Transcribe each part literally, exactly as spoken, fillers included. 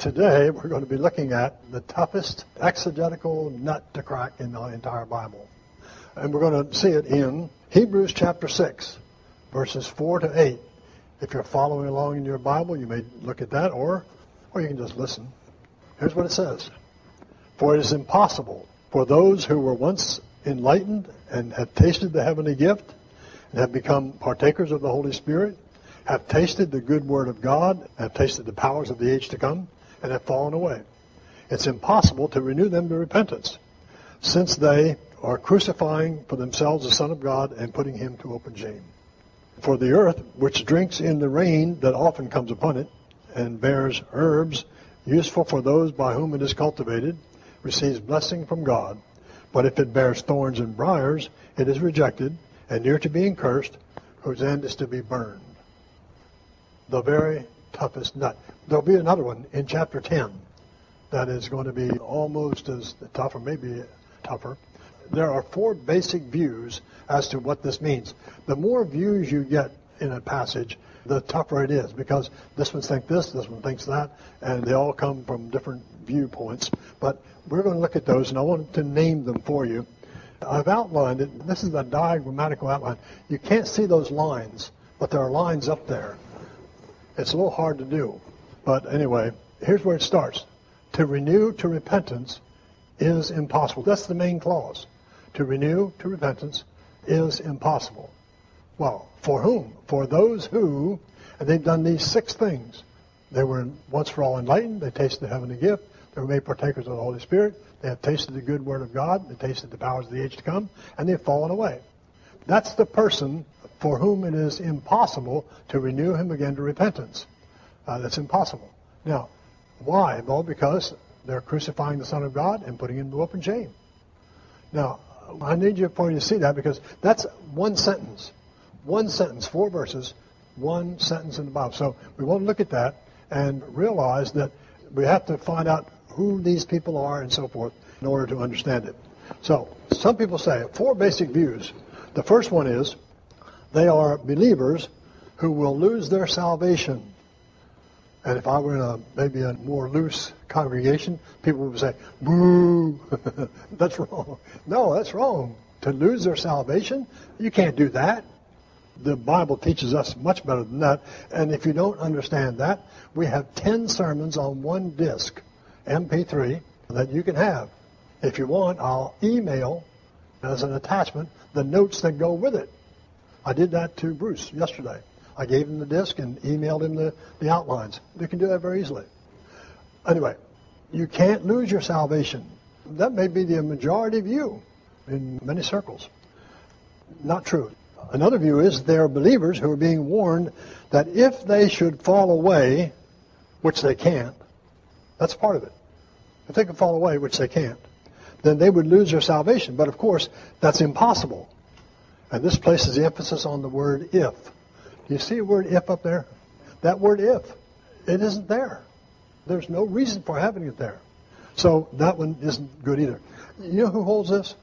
Today, we're going to be looking at the toughest exegetical nut to crack in the entire Bible. And we're going to see it in Hebrews chapter six, verses four to eight. If you're following along in your Bible, you may look at that, or, or you can just listen. Here's what it says. For it is impossible for those who were once enlightened and have tasted the heavenly gift and have become partakers of the Holy Spirit, have tasted the good word of God, have tasted the powers of the age to come, and have fallen away. It's impossible to renew them to repentance, since they are crucifying for themselves the Son of God and putting him to open shame. For the earth, which drinks in the rain that often comes upon it, and bears herbs useful for those by whom it is cultivated, receives blessing from God. But if it bears thorns and briars, it is rejected, and near to being cursed, whose end is to be burned. The very toughest nut. There'll be another one in chapter ten that is going to be almost as tough, or maybe tougher. There are four basic views as to what this means. The more views you get in a passage, the tougher it is, because this one thinks this, this one thinks that, and they all come from different viewpoints. But we're going to look at those, and I want to name them for you. I've outlined it. This is a diagrammatical outline. You can't see those lines, but there are lines up there. It's a little hard to do. But anyway, here's where it starts. To renew to repentance is impossible. That's the main clause. To renew to repentance is impossible. Well, for whom? For those who, and they've done these six things. They were once for all enlightened. They tasted the heavenly gift. They were made partakers of the Holy Spirit. They have tasted the good word of God. They tasted the powers of the age to come. And they've fallen away. That's the person for whom it is impossible to renew him again to repentance. Uh, that's impossible. Now, why? Well, because they're crucifying the Son of God and putting him to open shame. Now, I need you for you to see that, because that's one sentence. One sentence, four verses, one sentence in the Bible. So we want to look at that and realize that we have to find out who these people are and so forth in order to understand it. So some people say four basic views. The first one is they are believers who will lose their salvation. And if I were in a maybe a more loose congregation, people would say, boo, that's wrong. No, that's wrong. To lose their salvation, you can't do that. The Bible teaches us much better than that. And if you don't understand that, we have ten sermons on one disc, M P three, that you can have. If you want, I'll email as an attachment the notes that go with it. I did that to Bruce yesterday. I gave him the disc and emailed him the, the outlines. You can do that very easily. Anyway, you can't lose your salvation. That may be the majority view in many circles. Not true. Another view is there are believers who are being warned that if they should fall away, which they can't, that's part of it. If they can fall away, which they can't, then they would lose their salvation. But of course, that's impossible. And this places the emphasis on the word if. Do you see a word if up there? That word if, it isn't there. There's no reason for having it there. So that one isn't good either. You know who holds this?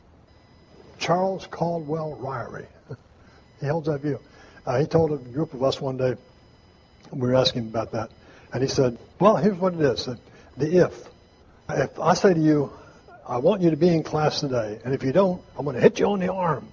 Charles Caldwell Ryrie. He holds that view. Uh, he told a group of us one day, we were asking him about that, and he said, well, here's what it is, the if. If I say to you, I want you to be in class today, and if you don't, I'm going to hit you on the arm.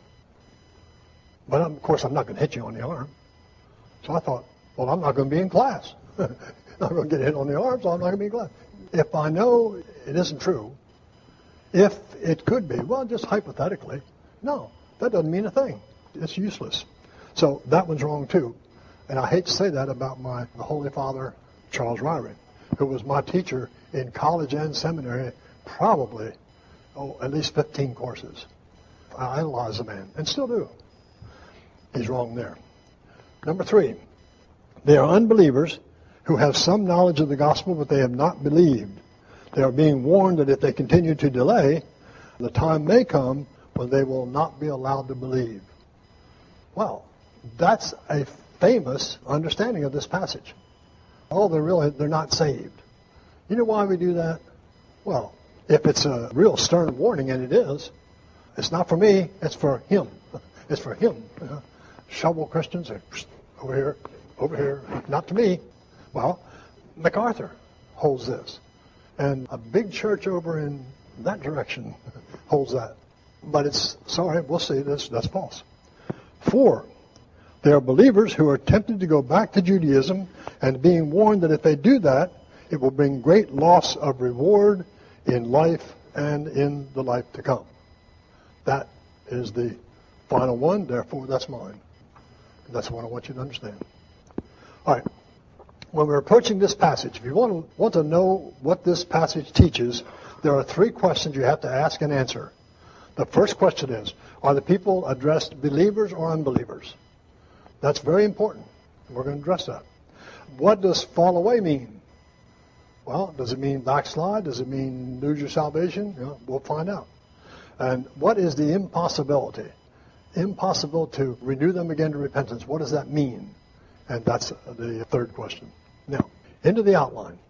But of course, I'm not going to hit you on the arm. So I thought, well, I'm not going to be in class. I'm going to get hit on the arm, so I'm not going to be in class. If I know it isn't true, if it could be, well, just hypothetically, no, that doesn't mean a thing. It's useless. So that one's wrong too. And I hate to say that about my the Holy Father, Charles Ryrie, who was my teacher in college and seminary, probably, oh, at least fifteen courses. I idolize the man, and still do. He's wrong there. Number three, they are unbelievers who have some knowledge of the gospel, but they have not believed. They are being warned that if they continue to delay, the time may come when they will not be allowed to believe. Well, that's a famous understanding of this passage. Oh, they're really, they're not saved. You know why we do that? Well, if it's a real stern warning, and it is, it's not for me, it's for him. It's for him. You know? Shovel Christians are over here, over here, not to me. Well, MacArthur, holds this. And a big church over in that direction holds that. But it's, sorry, we'll see, this, that's false. Four, there are believers who are tempted to go back to Judaism and being warned that if they do that, it will bring great loss of reward in life and in the life to come. That is the final one, therefore that's mine. And that's what I want you to understand. All right. When we're approaching this passage, if you want to, want to know what this passage teaches, there are three questions you have to ask and answer. The first question is, are the people addressed believers or unbelievers? That's very important. We're going to address that. What does fall away mean? Well, does it mean backslide? Does it mean lose your salvation? You know, we'll find out. And what is the impossibility? Impossible to renew them again to repentance. What does that mean? And that's the third question. Now, into the outline.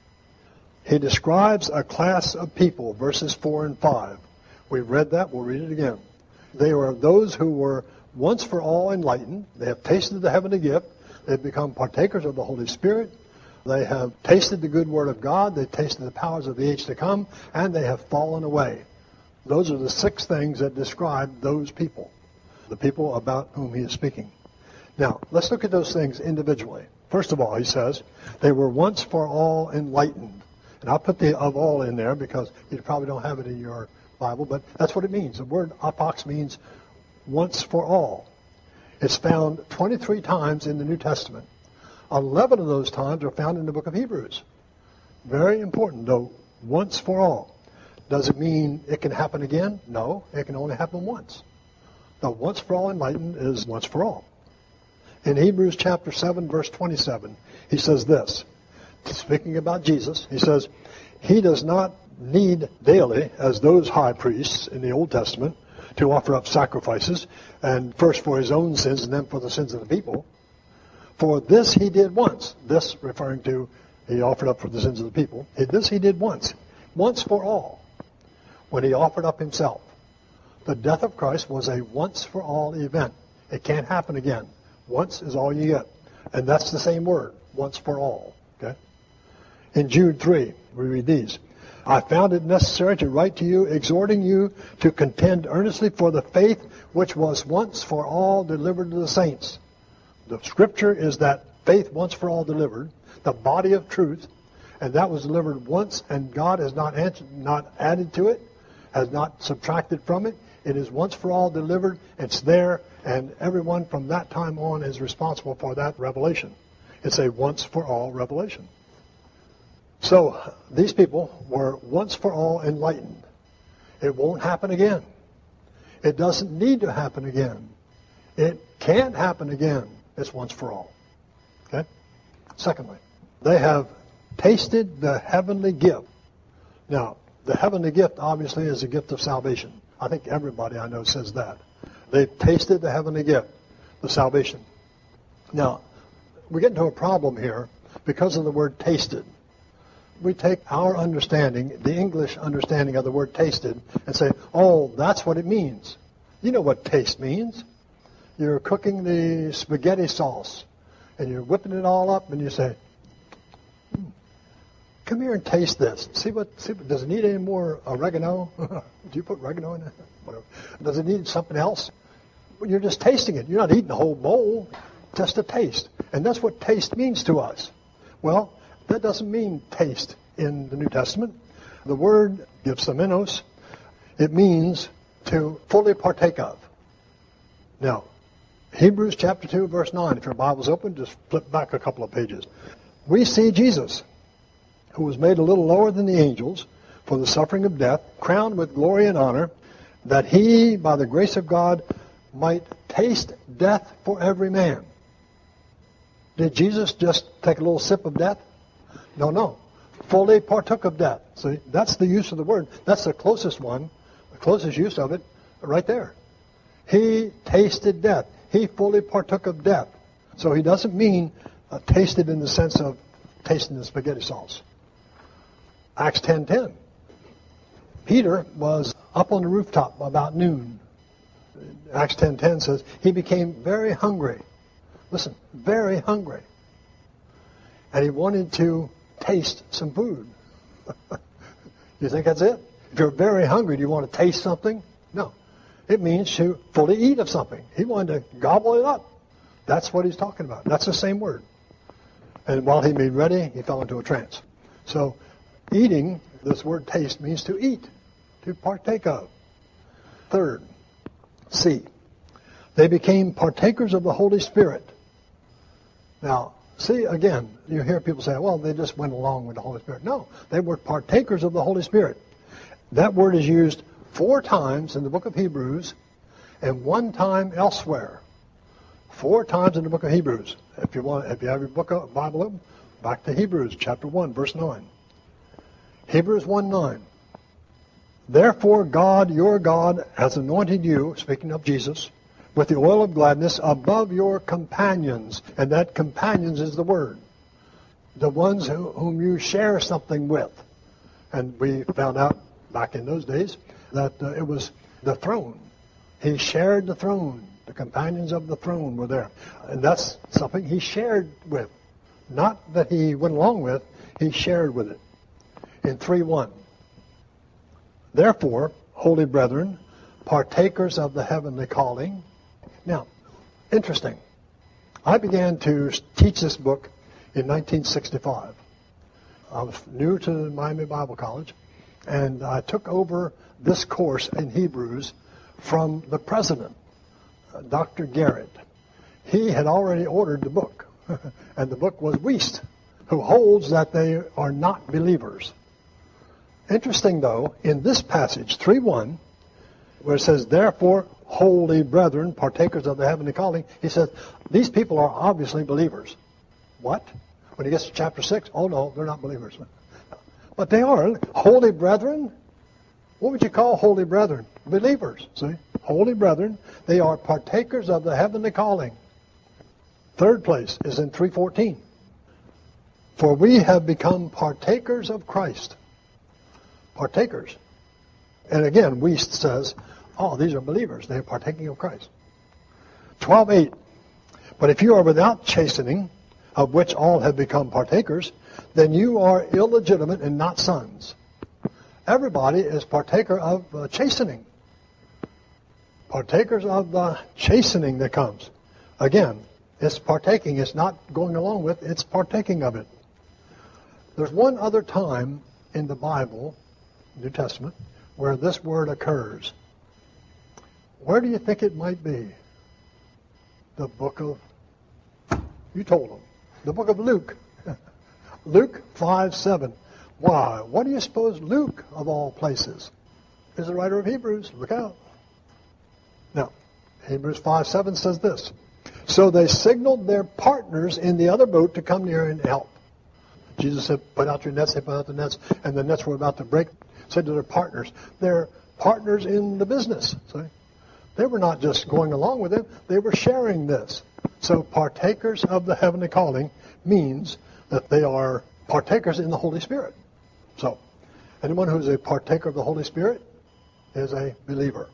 He describes a class of people, verses four and five. We've read that. We'll read it again. They were those who were once for all enlightened. They have tasted the heavenly gift. They've become partakers of the Holy Spirit. They have tasted the good word of God. They've tasted the powers of the age to come. And they have fallen away. Those are the six things that describe those people, the people about whom he is speaking. Now, let's look at those things individually. First of all, he says, they were once for all enlightened. And I'll put the of all in there because you probably don't have it in your Bible, but that's what it means. The word apox means once for all. It's found twenty-three times in the New Testament. eleven of those times are found in the book of Hebrews. Very important, though, once for all. Does it mean it can happen again? No, it can only happen once. The once for all enlightened is once for all. In Hebrews chapter seven, verse twenty-seven, he says this, speaking about Jesus, he says, he does not need daily, as those high priests in the Old Testament, to offer up sacrifices, and first for his own sins and then for the sins of the people. For this he did once. This referring to he offered up for the sins of the people. This he did once. Once for all. When he offered up himself. The death of Christ was a once for all event. It can't happen again. Once is all you get. And that's the same word. Once for all. Okay? In Jude three, we read these. I found it necessary to write to you, exhorting you to contend earnestly for the faith which was once for all delivered to the saints. The scripture is that faith once for all delivered, the body of truth, and that was delivered once, and God has not answered, not added to it, has not subtracted from it. It is once for all delivered. It's there, and everyone from that time on is responsible for that revelation. It's a once for all revelation. So these people were once for all enlightened. It won't happen again. It doesn't need to happen again. It can't happen again. It's once for all. Okay? Secondly, they have tasted the heavenly gift. Now, the heavenly gift obviously is a gift of salvation. I think everybody I know says that. They've tasted the heavenly gift, the salvation. Now, we get into a problem here because of the word tasted. We take our understanding, the English understanding of the word tasted, and say, oh, that's what it means. You know what taste means. You're cooking the spaghetti sauce, and you're whipping it all up, and you say, hmm, come here and taste this. See what, see what, does it need any more oregano? Do you put oregano in it? Whatever. Does it need something else? You're just tasting it. You're not eating the whole bowl, just a taste. And that's what taste means to us. Well, that doesn't mean taste in the New Testament. The word gipsamenos, it means to fully partake of. Now, Hebrews chapter two, verse nine. If your Bible's open, just flip back a couple of pages. We see Jesus, who was made a little lower than the angels for the suffering of death, crowned with glory and honor, that he, by the grace of God, might taste death for every man. Did Jesus just take a little sip of death? No, no. Fully partook of death. See, that's the use of the word. That's the closest one, the closest use of it, right there. He tasted death. He fully partook of death. So he doesn't mean uh, tasted in the sense of tasting the spaghetti sauce. Acts ten ten. Peter was up on the rooftop about noon. Acts ten ten says, he became very hungry. Listen, very hungry. And he wanted to taste some food. You think that's it? If you're very hungry, do you want to taste something? No. It means to fully eat of something. He wanted to gobble it up. That's what he's talking about. That's the same word. And while he made ready, he fell into a trance. So eating, this word taste, means to eat, to partake of. Third, C. They became partakers of the Holy Spirit. Now, see, again, you hear people say, well, they just went along with the Holy Spirit. No, they were partakers of the Holy Spirit. That word is used four times in the book of Hebrews and one time elsewhere. Four times in the book of Hebrews. If you want, if you have your book of Bible open, back to Hebrews chapter one, verse nine. Hebrews one nine. Therefore God, your God, has anointed you, speaking of Jesus, with the oil of gladness above your companions. And that companions is the word. The ones who, whom you share something with. And we found out back in those days that uh, it was the throne. He shared the throne. The companions of the throne were there. And that's something he shared with. Not that he went along with, he shared with it. In three one. Therefore, holy brethren, partakers of the heavenly calling. Now, interesting. I began to teach this book in nineteen sixty-five. I was new to Miami Bible College, and I took over this course in Hebrews from the president, Doctor Garrett. He had already ordered the book, and the book was Wuest, who holds that they are not believers. Interesting, though, in this passage, three one, where it says, therefore, holy brethren, partakers of the heavenly calling, he says, these people are obviously believers. What? When he gets to chapter six, oh no, they're not believers. But they are. Holy brethren? What would you call holy brethren? Believers, see? Holy brethren, they are partakers of the heavenly calling. Third place is in three fourteen. For we have become partakers of Christ. Partakers. And again, Wuest says, oh, these are believers. They are partaking of Christ. twelve eight. But if you are without chastening, of which all have become partakers, then you are illegitimate and not sons. Everybody is partaker of uh, chastening. Partakers of the chastening that comes. Again, it's partaking. It's not going along with, it's partaking of it. There's one other time in the Bible, New Testament, where this word occurs. Where do you think it might be? The book of, you told them, the book of Luke. Luke five seven. Why? What do you suppose Luke, of all places, is the writer of Hebrews? Look out. Now, Hebrews five seven says this. So they signaled their partners in the other boat to come near and help. Jesus said, put out your nets. They put out the nets, and the nets were about to break. Said to their partners. They're partners in the business. See? They were not just going along with it. They were sharing this. So partakers of the heavenly calling means that they are partakers in the Holy Spirit. So anyone who is a partaker of the Holy Spirit is a believer.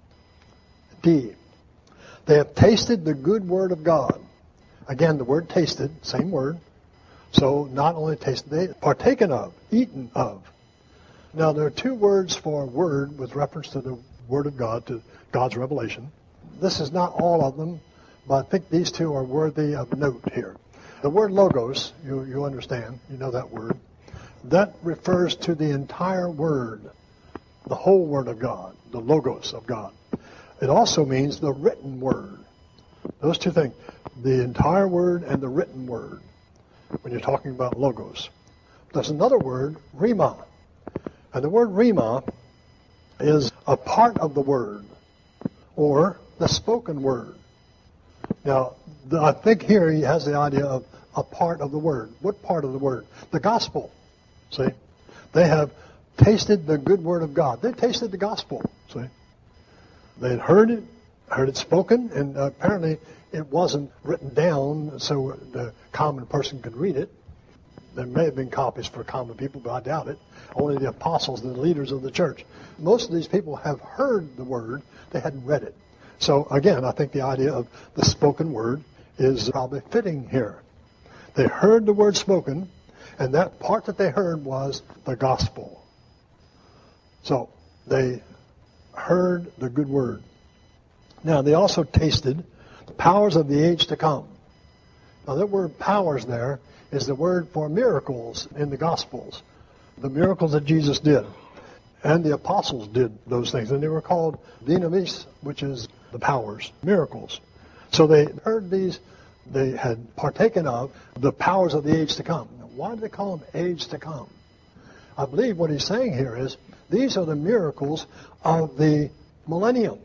D. They have tasted the good word of God. Again, the word tasted, same word. So not only tasted, they partaken of, eaten of. Now, there are two words for word with reference to the Word of God, to God's revelation. This is not all of them, but I think these two are worthy of note here. The word logos, you, you understand, you know that word. That refers to the entire Word, the whole Word of God, the logos of God. It also means the written Word. Those two things, the entire Word and the written Word, when you're talking about logos. There's another word, rhema. And the word rhema is a part of the word, or the spoken word. Now, the, I think here he has the idea of a part of the word. What part of the word? The gospel. See? They have tasted the good word of God. They tasted the gospel. See? They had heard it, heard it spoken, and apparently it wasn't written down so the common person could read it. There may have been copies for common people, but I doubt it. Only the apostles and the leaders of the church. Most of these people have heard the word. They hadn't read it. So, again, I think the idea of the spoken word is probably fitting here. They heard the word spoken, And that part that they heard was the gospel. So they heard the good word. Now they also tasted the powers of the age to come. Now that word powers there is the word for miracles in the Gospels. The miracles that Jesus did. And the apostles did those things. And they were called dynamis, which is the powers, miracles. So they heard these, they had partaken of the powers of the age to come. Now, why do they call them age to come? I believe what he's saying here is these are the miracles of the millennium.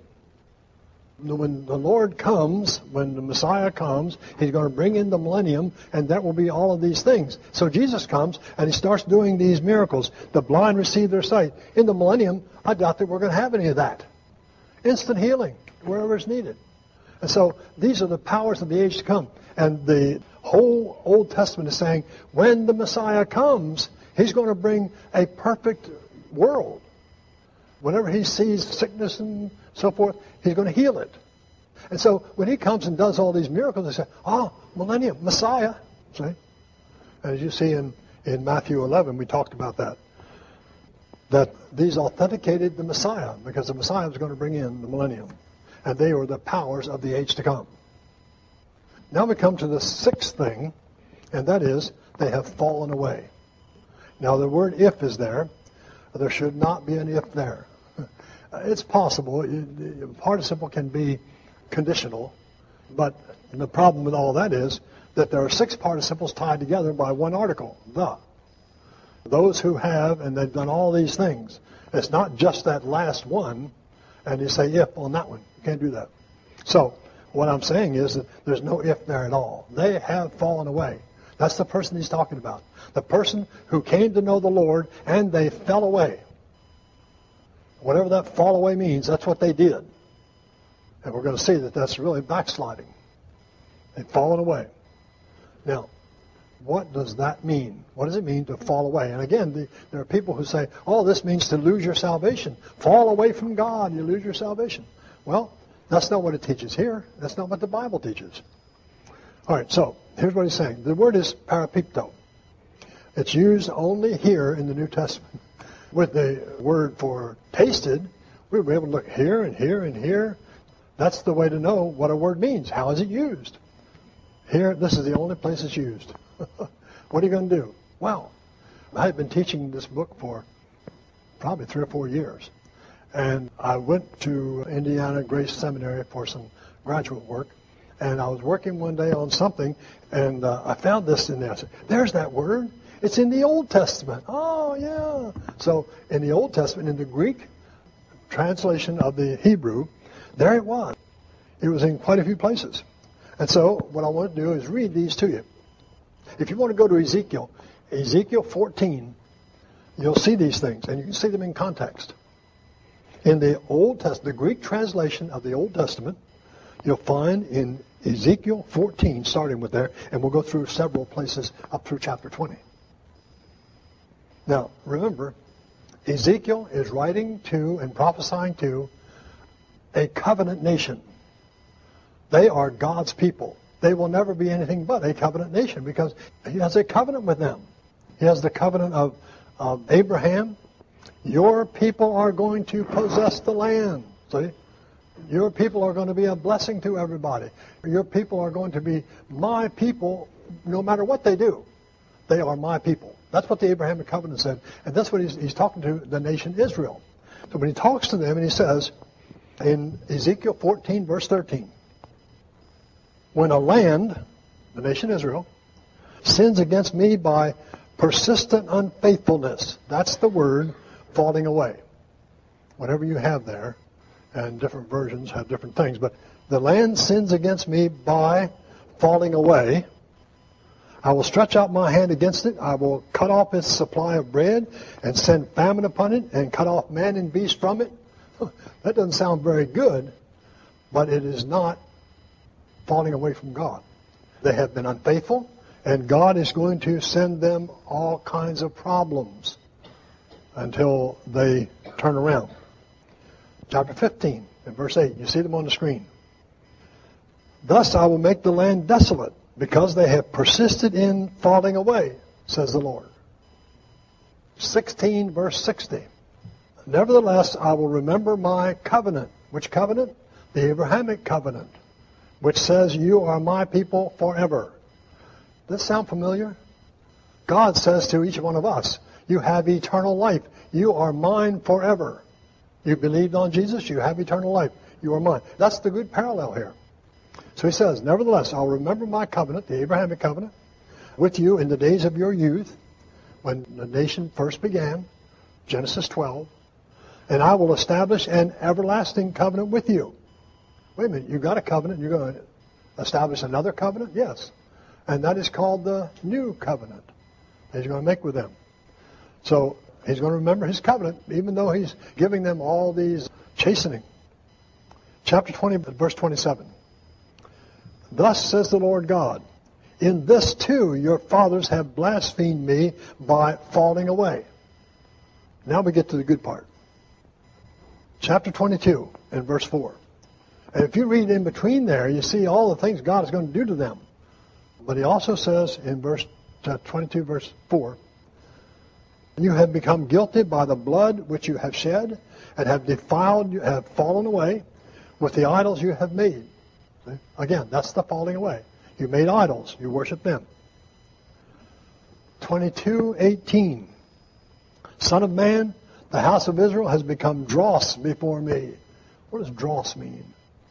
When the Lord comes, when the Messiah comes, he's going to bring in the millennium, and that will be all of these things. So Jesus comes, and he starts doing these miracles. The blind receive their sight. In the millennium, I doubt that we're going to have any of that. Instant healing, wherever it's needed. And so these are the powers of the age to come. And the whole Old Testament is saying, when the Messiah comes, he's going to bring a perfect world. Whenever he sees sickness and so forth, he's going to heal it. And so when he comes and does all these miracles, they say, oh, millennium, Messiah. See? As you see in, in Matthew eleven, we talked about that. That these authenticated the Messiah, because the Messiah was going to bring in the millennium. And they were the powers of the age to come. Now we come to the sixth thing, and that is, they have fallen away. Now the word if is there. There should not be an if there. It's possible. The participle can be conditional, but the problem with all that is that there are six participles tied together by one article, the. Those who have, and they've done all these things. It's not just that last one, and you say if on that one. You can't do that. So what I'm saying is that there's no if there at all. They have fallen away. That's the person he's talking about. The person who came to know the Lord, and they fell away. Whatever that fall away means, that's what they did. And we're going to see that that's really backsliding. They've fallen away. Now, what does that mean? What does it mean to fall away? And again, the, there are people who say, oh, this means to lose your salvation. Fall away from God, you lose your salvation. Well, that's not what it teaches here. That's not what the Bible teaches. All right, so here's what he's saying. The word is parapipto. It's used only here in the New Testament. With the word for tasted, we'll be able to look here and here and here. That's the way to know what a word means. How is it used? Here, this is the only place it's used. What are you going to do? Well, I've been teaching this book for probably three or four years. And I went to Indiana Grace Seminary for some graduate work. And I was working one day on something, and uh, I found this in there. I said, there's that word. It's in the Old Testament. Oh, yeah. So in the Old Testament, in the Greek translation of the Hebrew, there it was. It was in quite a few places. And so what I want to do is read these to you. If you want to go to Ezekiel, Ezekiel fourteen, you'll see these things, and you can see them in context. In the Old Testament, the Greek translation of the Old Testament, you'll find in Ezekiel fourteen, starting with there, and we'll go through several places up through chapter twenty. Now, remember, Ezekiel is writing to and prophesying to a covenant nation. They are God's people. They will never be anything but a covenant nation because he has a covenant with them. He has the covenant of, of Abraham. Your people are going to possess the land. See? Your people are going to be a blessing to everybody. Your people are going to be my people no matter what they do. They are my people. That's what the Abrahamic covenant said. And that's what he's, he's talking to the nation Israel. So when he talks to them and he says in Ezekiel fourteen, verse thirteen, when a land, the nation Israel, sins against me by persistent unfaithfulness, that's the word falling away. Whatever you have there, and different versions have different things, but the land sins against me by falling away. I will stretch out my hand against it. I will cut off its supply of bread and send famine upon it and cut off man and beast from it. That doesn't sound very good, but it is not falling away from God. They have been unfaithful, and God is going to send them all kinds of problems until they turn around. Chapter fifteen, and verse eight. You see them on the screen. Thus I will make the land desolate, because they have persisted in falling away. says the Lord. sixteen, verse sixty. Nevertheless, I will remember my covenant. Which covenant? The Abrahamic covenant, which says, you are my people forever. Does this sound familiar? God says to each one of us, you have eternal life. You are mine forever. You believed on Jesus, you have eternal life. You are mine. That's the good parallel here. So he says, nevertheless, I'll remember my covenant, the Abrahamic covenant, with you in the days of your youth, when the nation first began, Genesis twelve, and I will establish an everlasting covenant with you. Wait a minute, you got a covenant, you're going to establish another covenant? Yes. And that is called the new covenant that he's going to make with them. So he's going to remember his covenant, even though he's giving them all these chastening. Chapter twenty, verse twenty-seven. Thus says the Lord God, in this too your fathers have blasphemed me by falling away. Now we get to the good part. Chapter twenty-two and verse four. And if you read in between there, you see all the things God is going to do to them. But he also says in verse twenty-two, verse four, you have become guilty by the blood which you have shed, and have defiled, have fallen away with the idols you have made. See? Again, that's the falling away. You made idols. You worship them. twenty-two eighteen. Son of man, the house of Israel has become dross before me. What does dross mean?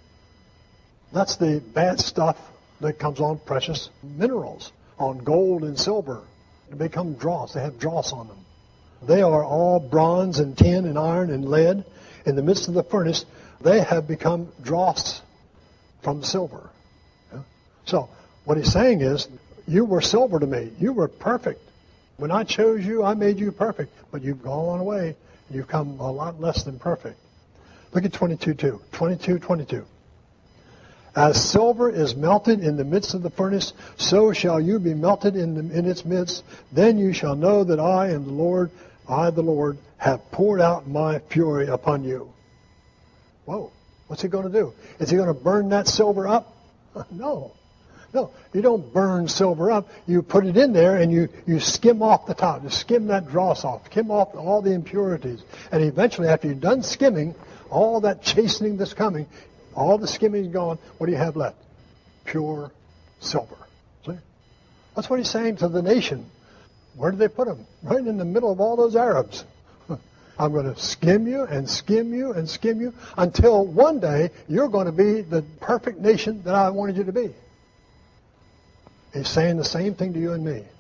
That's the bad stuff that comes on precious minerals, on gold and silver. They become dross. They have dross on them. They are all bronze and tin and iron and lead. In the midst of the furnace, they have become dross from silver. Yeah? So, what he's saying is, you were silver to me. You were perfect. When I chose you, I made you perfect. But you've gone away. You've come a lot less than perfect. Look at twenty-two two. twenty-two twenty-two. As silver is melted in the midst of the furnace, so shall you be melted in, the, in its midst. Then you shall know that I am the Lord, I the Lord, have poured out my fury upon you. Whoa, what's he going to do? Is he going to burn that silver up? No. No, you don't burn silver up. You put it in there and you, you skim off the top. You skim that dross off. Skim off all the impurities. And eventually, after you've done skimming, all that chastening that's coming, all the skimming is gone. What do you have left? Pure silver. See? That's what he's saying to the nation. Where did they put him? Right in the middle of all those Arabs. I'm going to skim you and skim you and skim you until one day you're going to be the perfect nation that I wanted you to be. He's saying the same thing to you and me.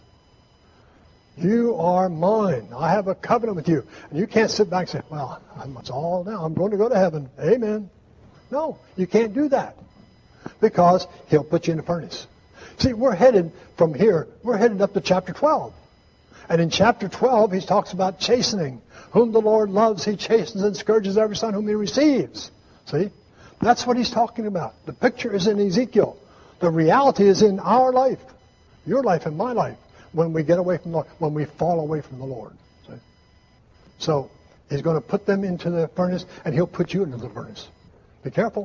You are mine. I have a covenant with you. And you can't sit back and say, well, it's all now. I'm going to go to heaven. Amen. No, you can't do that. Because he'll put you in the furnace. See, we're headed from here, we're headed up to chapter twelve. And in chapter twelve, he talks about chastening. Whom the Lord loves, he chastens and scourges every son whom he receives. See? That's what he's talking about. The picture is in Ezekiel. The reality is in our life. Your life and my life. When we get away from the Lord. When we fall away from the Lord. See? So, he's going to put them into the furnace, and he'll put you into the furnace. Be careful.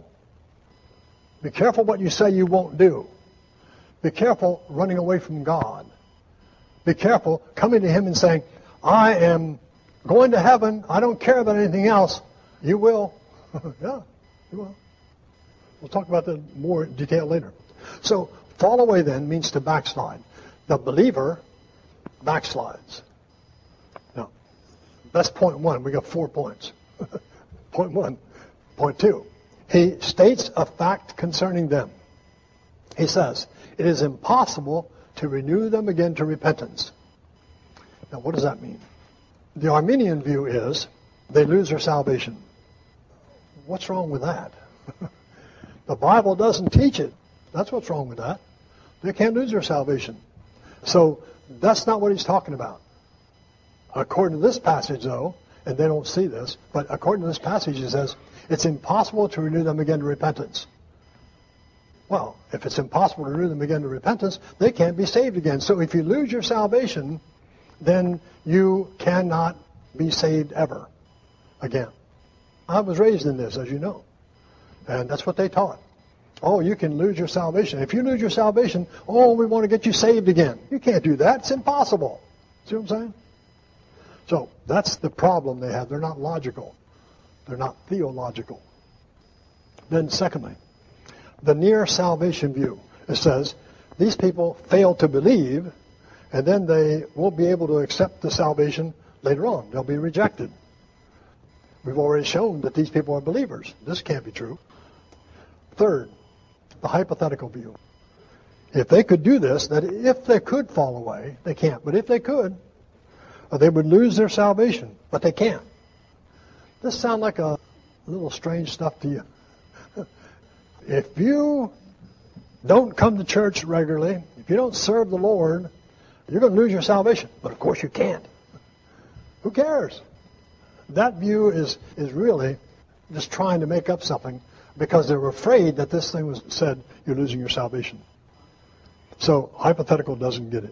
Be careful what you say you won't do. Be careful running away from God. Be careful coming to him and saying, I am going to heaven. I don't care about anything else. You will. Yeah, you will. We'll talk about that more in detail later. So, fall away then means to backslide. The believer backslides. Now, that's point one. We got four points. Point one. Point two. He states a fact concerning them. He says, it is impossible to renew them again to repentance. Now, what does that mean? The Arminian view is they lose their salvation. What's wrong with that? The Bible doesn't teach it. That's what's wrong with that. They can't lose their salvation. So that's not what he's talking about. According to this passage, though, and they don't see this, but according to this passage, it says, it's impossible to renew them again to repentance. Well, if it's impossible to renew them again to repentance, they can't be saved again. So if you lose your salvation, then you cannot be saved ever again. I was raised in this, as you know. And that's what they taught. Oh, you can lose your salvation. If you lose your salvation, oh, we want to get you saved again. You can't do that. It's impossible. See what I'm saying? So that's the problem they have. They're not logical. They're not theological. Then secondly, the near salvation view. It says these people fail to believe, and then they won't be able to accept the salvation later on. They'll be rejected. We've already shown that these people are believers. This can't be true. Third, the hypothetical view. If they could do this, that if they could fall away, they can't, but if they could, they would lose their salvation, but they can't. This sounds like a little strange stuff to you. If you don't come to church regularly, if you don't serve the Lord, you're going to lose your salvation. But of course you can't. Who cares? That view is, is really just trying to make up something because they're afraid that this thing was said, you're losing your salvation. So hypothetical doesn't get it.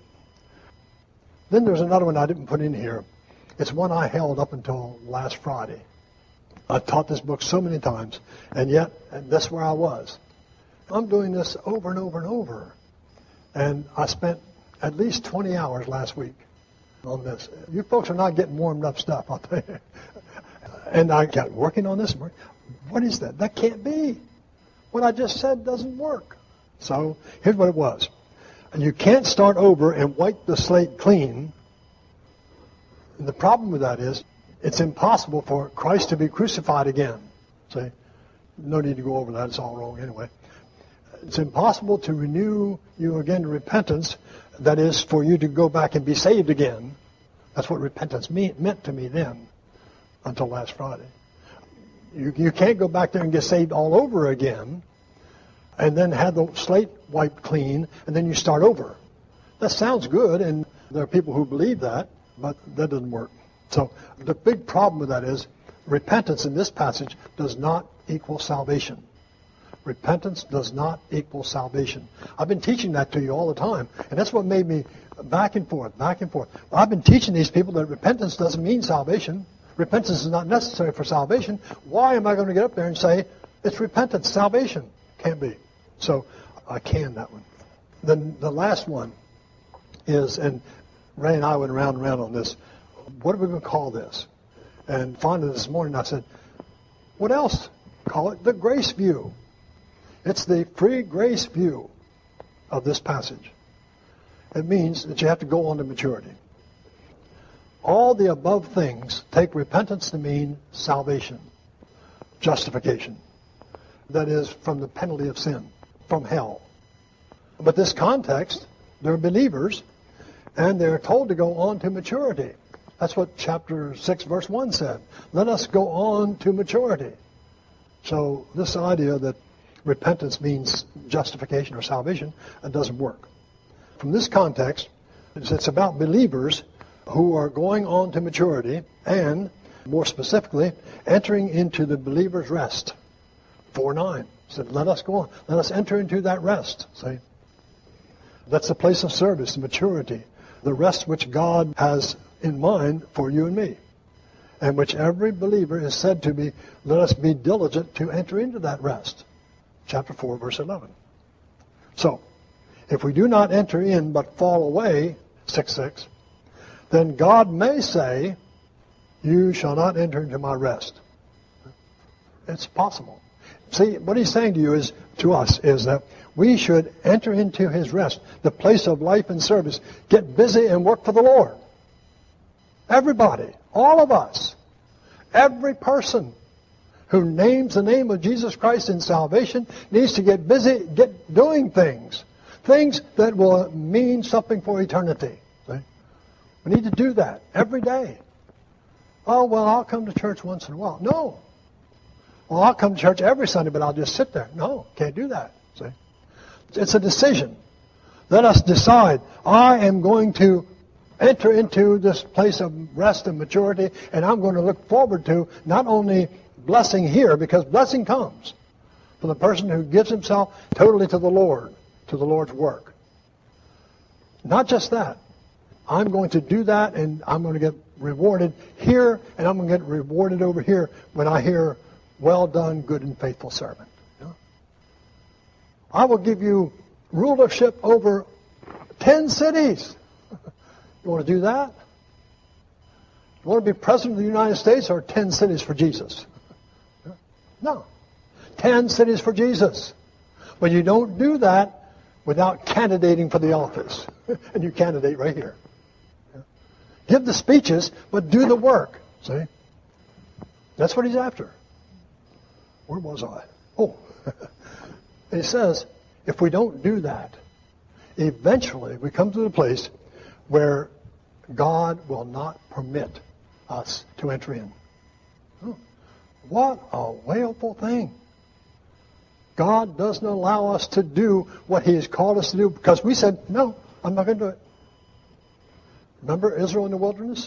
Then there's another one I didn't put in here. It's one I held up until last Friday. I've taught this book so many times, and yet and that's where I was. I'm doing this over and over and over. And I spent at least twenty hours last week on this. You folks are not getting warmed up stuff, I'll tell you. And I got working on this. What is that? That can't be. What I just said doesn't work. So here's what it was. You can't start over and wipe the slate clean. And the problem with that is it's impossible for Christ to be crucified again. See? No need to go over that. It's all wrong anyway. It's impossible to renew you again to repentance. That is, for you to go back and be saved again. That's what repentance mean, meant to me then, until last Friday. You, you can't go back there and get saved all over again, and then have the slate wiped clean, and then you start over. That sounds good, and there are people who believe that, but that doesn't work. So the big problem with that is repentance in this passage does not equal salvation. Repentance does not equal salvation. I've been teaching that to you all the time, and that's what made me back and forth, back and forth. I've been teaching these people that repentance doesn't mean salvation. Repentance is not necessary for salvation. Why am I going to get up there and say it's repentance, salvation? Can't be. So I canned that one. Then the last one is, and Ray and I went around and around on this, what are we going to call this? And finally this morning I said, what else? Call it the grace view. It's the free grace view of this passage. It means that you have to go on to maturity. All the above things take repentance to mean salvation, justification. That is, from the penalty of sin, from hell. But this context, they're believers, and they're told to go on to maturity. That's what chapter six, verse one said. Let us go on to maturity. So this idea that repentance means justification or salvation, it doesn't work. From this context, it's about believers who are going on to maturity and, more specifically, entering into the believer's rest. four nine said, let us go on. Let us enter into that rest. See? That's the place of service, the maturity, the rest which God has in mind for you and me, and which every believer is said to be, let us be diligent to enter into that rest. Chapter four, verse eleven. So, if we do not enter in but fall away, six six, then God may say, you shall not enter into my rest. It's possible. See, what he's saying to you is, to us, is that we should enter into his rest, the place of life and service. Get busy and work for the Lord. Everybody, all of us, every person who names the name of Jesus Christ in salvation needs to get busy, get doing things. Things that will mean something for eternity. See? We need to do that every day. Oh, well, I'll come to church once in a while. No. Well, I'll come to church every Sunday, but I'll just sit there. No, can't do that. See? It's a decision. Let us decide, I am going to enter into this place of rest and maturity, and I'm going to look forward to not only blessing here, because blessing comes for the person who gives himself totally to the Lord, to the Lord's work. Not just that. I'm going to do that, and I'm going to get rewarded here, and I'm going to get rewarded over here when I hear, well done, good and faithful servant. You know? I will give you rulership over ten cities. You want to do that? You want to be president of the United States or ten cities for Jesus? No. Ten cities for Jesus. But you don't do that without candidating for the office. And you candidate right here. Give the speeches, but do the work. See? That's what he's after. Where was I? Oh. And he says, if we don't do that, eventually we come to the place where God will not permit us to enter in. Oh, what a wailful thing. God doesn't allow us to do what he has called us to do because we said, no, I'm not going to do it. Remember Israel in the wilderness?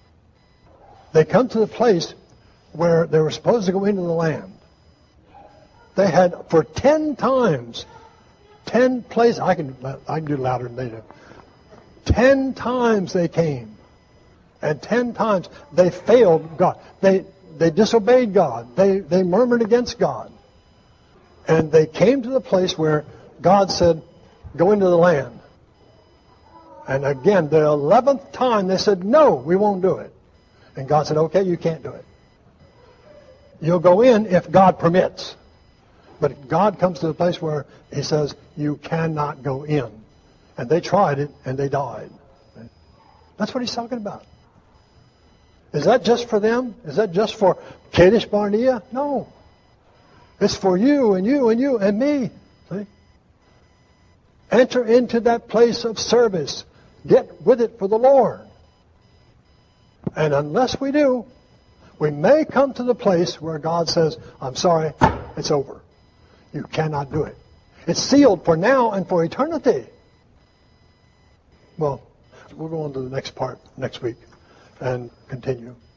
They come to the place where they were supposed to go into the land. They had, for ten times, ten places, I can, I can do louder than they do. Ten times they came. And ten times they failed God. They, they disobeyed God. They, they murmured against God. And they came to the place where God said, go into the land. And again, the eleventh time they said, no, we won't do it. And God said, okay, you can't do it. You'll go in if God permits. But God comes to the place where he says, you cannot go in. And they tried it, and they died. That's what he's talking about. Is that just for them? Is that just for Kadesh Barnea? No. It's for you and you and you and me. See? Enter into that place of service. Get with it for the Lord. And unless we do, we may come to the place where God says, I'm sorry, it's over. You cannot do it. It's sealed for now and for eternity. Well, we'll go on to the next part next week and continue.